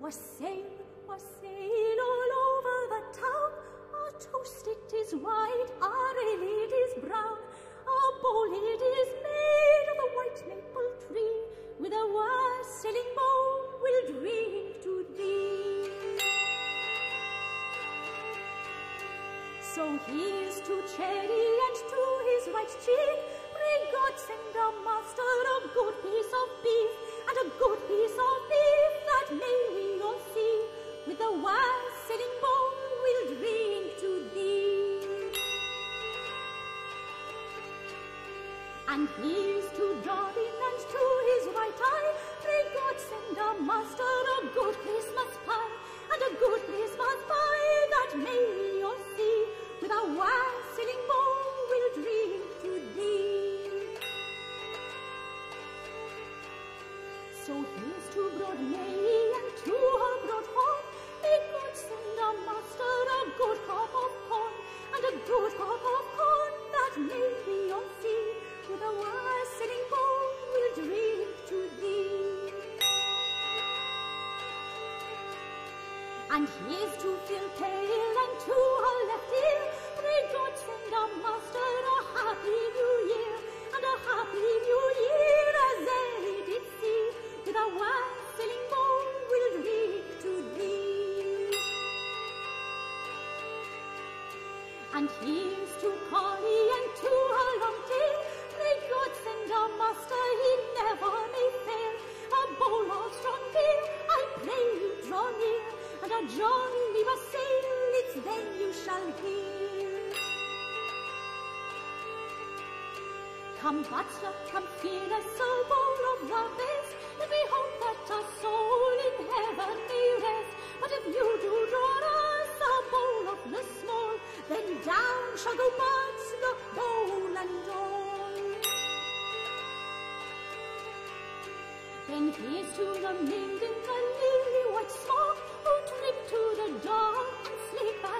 wassail all over the town. Our toast it is white, our ale it is brown. Our bowl it is made of a white maple tree. With a wassailing bowl we'll drink to thee. So here's to Cherry and to his right cheek. Pray God send our master a good piece of beef, and a good piece of beef that may we all see. With a wassailing bowl we'll drink to thee. And here's to Dobbin and to his right eye. Pray God send our master a good Christmas pie, and a good Christmas pie that may we all see. With a wassailing bowl we'll drink to thee. So here's to Broad May and to her Broad Horn. May God send our master a good crop of corn, and a good crop of corn that may we all see. With a wassailing bowl we'll drink to thee. And here's to Phil Pale and to her left ear. Pray God send our master a happy new year, and a happy new year as they did see. With a wassailing bowl we'll drink to thee. And here's to Collie and to her long tail. Pray God send our master he never may fail. A bowl of strong ale I pray you draw near, and a jolly wassail it's then you shall hear. Come bachelor, come fearless, a bowl of the best. Let me hope that our soul in heaven may rest. But if you do draw us a bowl of the small, then down shall go bachelor, bowl and all. Then here's to the maid in the lily white smock, who tripped to the door and slipped